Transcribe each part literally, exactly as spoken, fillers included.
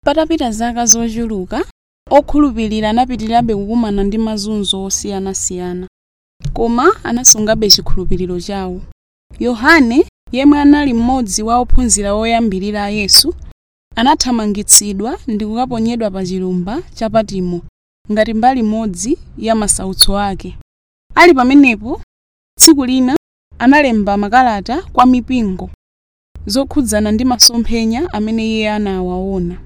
Patapita zaka zochuluka, okhulupirira anapitirirabe kukumana ndi mazunzo osiyanasiyana, koma anasungabe chikhulupiriro chawo. Yohane, yemwe anali mmodzi wa ophunzira oyambirira a Yesu, anathamangitsidwa ndi kukaponyedwa pa chilumba cha Patimo ngati mbali imodzi ya masautso ake. Ali pamenepo, tsiku lina analemba makalata kwa mipingo zokhudzana ndi masomphenya amene iye anawaona.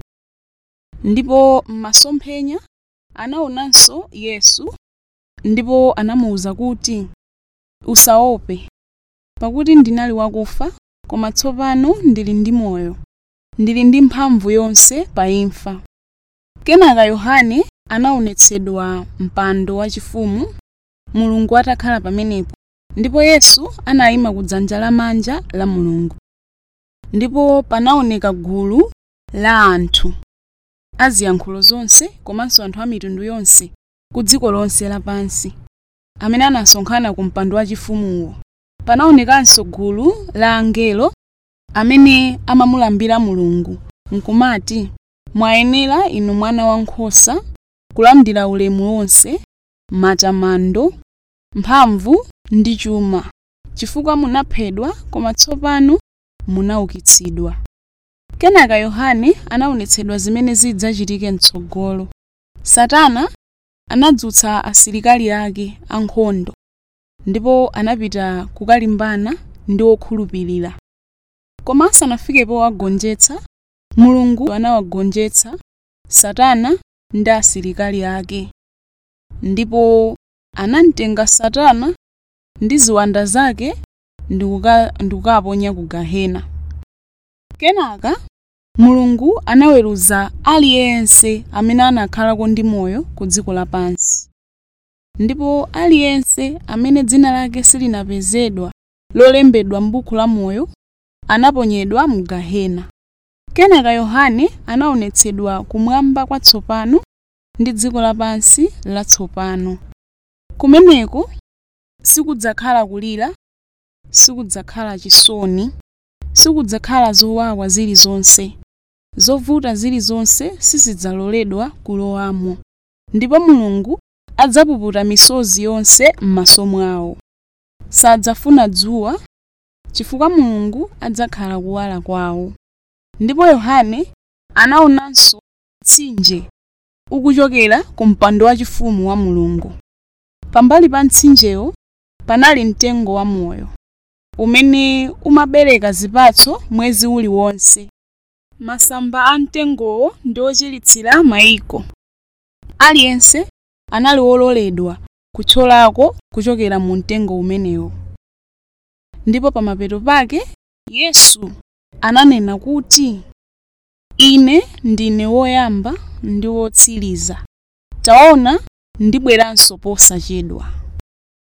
Ndipo m'masomphenya anaonanso Yesu, ndipo anamuwuza kuti, "Usaope, pakuti ndinali wakufa, koma tsopano ndili ndi moyo, ndili ndi mphamvu yonse pa imfa." Kenaka Yohane anaonetsedwa mpando wachifumu, Mulungu atakhala pamenepo, ndipo Yesu anayima kudzanja lamanja la Mulungu. Ndipo panaoneka gulu la anthu aziyankhulo zonse komanso anthu a mitundu yonse ku dziko lonse lapansi, amene anasonkhana ku mpando wachifumuwo. Panaonekanso gulu la angelo amene amamulambira Mulungu, nkumati, "Mwayenera inu Mwana Wankhosa kulandira ulemu wonse, matamando, mphamvu ndi chuma, chifukwa munaphedwa koma tsopano munaukitsidwa." Kenaka Yohane anaonetsedwa zimene zidzachitike m'tsogolo. Satana anadzutsa asilikali ake ankhondo, ndipo anapita kukalimbana ndi okhulupirira. Koma asanafike powagonjetsa, Mulungu anawagonjetsa Satana ndi asilikali ake. Ndipo anamtenga Satana ndi ziwanda zake ndi kukaponya ku Gehena. Kenaka Mulungu anaweruza aliyense amene anakhalako ndi moyo ku dziko lapansi. Ndipo aliyense amene dzina lake silinapezedwa lolembedwa m'buku la moyo anaponyedwa mu Gehena. Kenaka Yohane anaonetsedwa kumwamba kwatsopano ndi dziko lapansi latsopano. Kumeneko sikudzakhala kulira, sikudzakhala chisoni, sikudzakhala zowawa zilizonse, zovuta zilizonse sizidzaloledwa kulowamo. Ndipo Mulungu adzapuputa misozi yonse m'maso mwawo. Sadzafuna dzuwa, chifukwa Mulungu adzakhala kuwala kwawo. Ndipo Yohane anaonanso mtsinje ukuchokera ku mpando wachifumu wa Mulungu. Pambali pa mtsinjewo panali mtengo wa moyo, umene umabereka zipatso mwezi uliwonse. Masamba a mtengowo ndi ochiritsira mayiko. Aliyense anali wololedwa kuthyolako kuchokera mu mtengo umenewo. Ndipo pamapeto pake Yesu ananena kuti, "Ine ndine woyamba ndi wotsiriza. Taona ndibweranso posachedwa."